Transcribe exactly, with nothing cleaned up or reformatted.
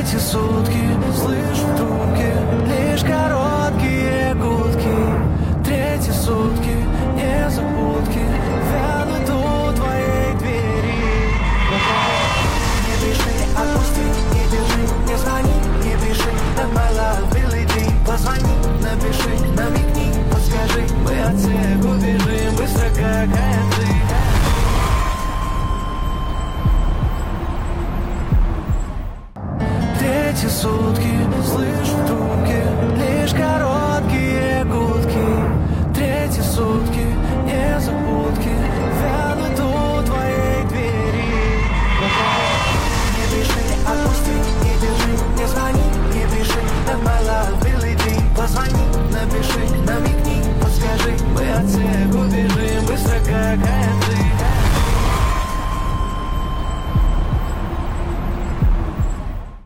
Третьи сутки, слышу в трубке лишь короткие гудки. Третьи сутки, незабудки вянут у твоей двери. Не пиши, отпусти, не держи, не звони, не пиши, так мало прилети. Позвони, напиши, намекни, подскажи, мы от всех убежим быстро, как антик. Третьи сутки, слышу в трубке лишь короткие